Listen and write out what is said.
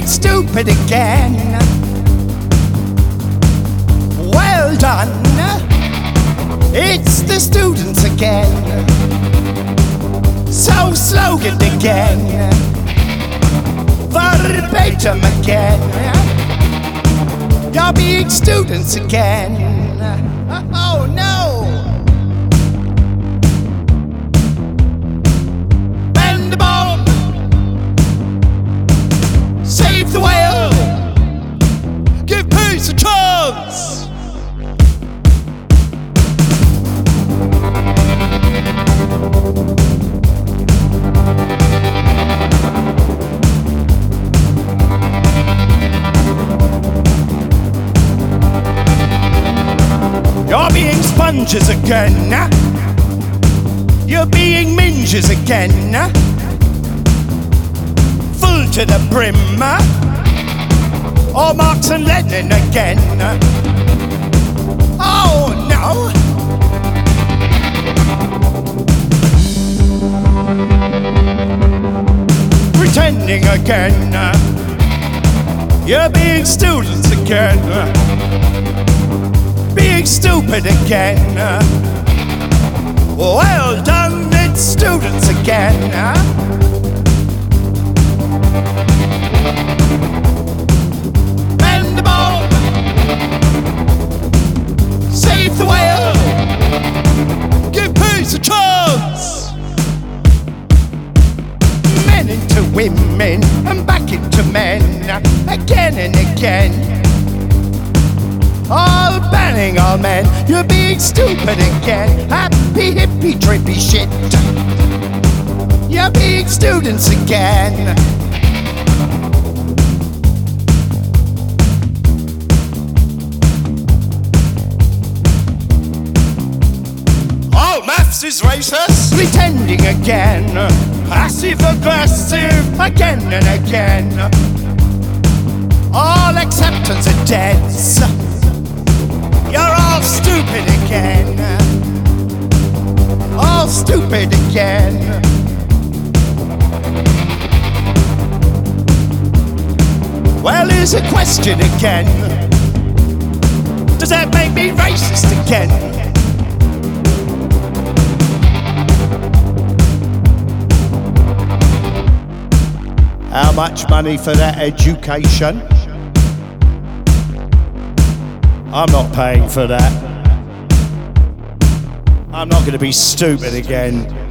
being stupid again. Well done, it's the students again. So slogan again, verbatim again. You're being students again. Oh no! Bend the bomb, save the whale, give peace a chance. You're being sponges again. You're being minges again. Full to the brim. Or Marx and Lenin again. Oh no! Pretending again. You're being students again. Being stupid again. Well done, it's students again. Bend the ball, save the whale, give peace a chance. Men into women and back into men, again and again. All banning all men, you're being stupid again. Happy hippie trippy shit, you're being students again. All maths is racist, pretending again. Passive aggressive, again and again. All acceptance are deads. You're all stupid again. All stupid again. Well, here's a question again. Does that make me racist again? How much money for that education? I'm not paying for that. I'm not going to be stupid again.